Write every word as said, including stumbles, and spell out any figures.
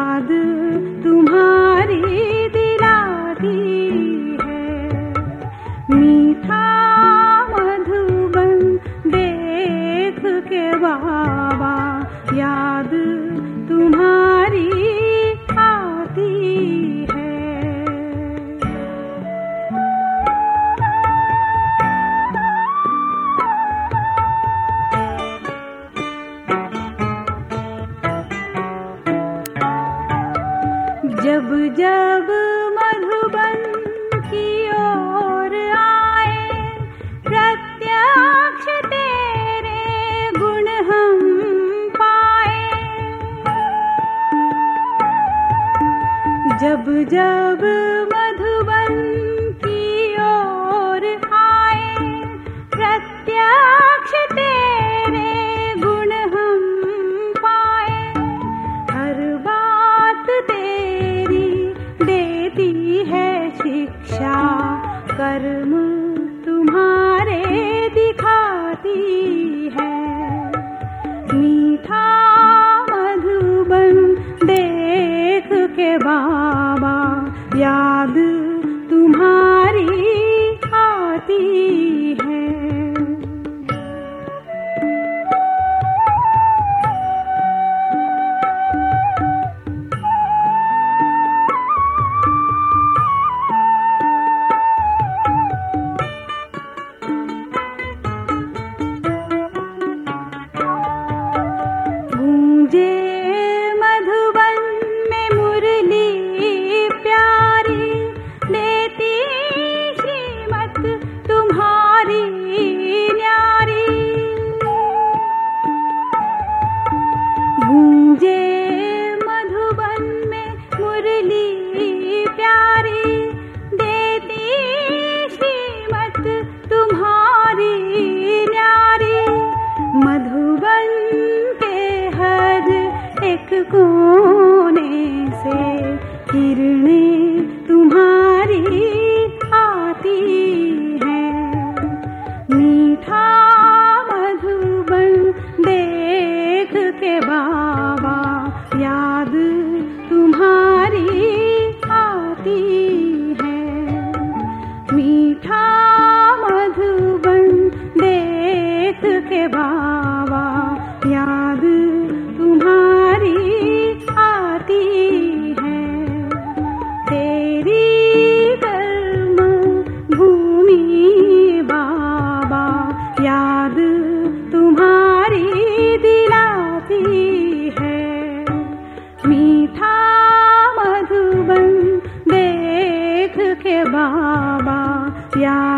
याद तुम्हारी दिलाती है। मीठा मधुबन देख के बाबा याद तुम्हारी आती है। जब जब मधुबन की ओर आए प्रत्यक्ष तेरे गुण हम पाए। जब जब मधुबन की ओर आए प्रत्यक्ष तेरे गुण हम पाए। हर बात तेरी देती है शिक्षा, कर्म तुम्हारे दिखाती है। मीठा मधुबन देख के बाबा याद तुम्हारी आती है। गूंजे मधुबन में मुरली प्यारी, देती श्रीमत तुम्हारी न्यारी। गूंजे मधुबन में मुरली प्यारी, देती श्रीमत तुम्हारी न्यारी। मधुबन एक कोने से किरणें तुम्हारी आती हैं। मीठा मधुबन देख के बाबा याद तुम्हारी आती है। मीठा मधुबन देख के बाबा याद तुम्हारी आती है। तेरी कर्म भूमि बाबा याद तुम्हारी दिलाती है। मीठा मधुबन देख के बाबा याद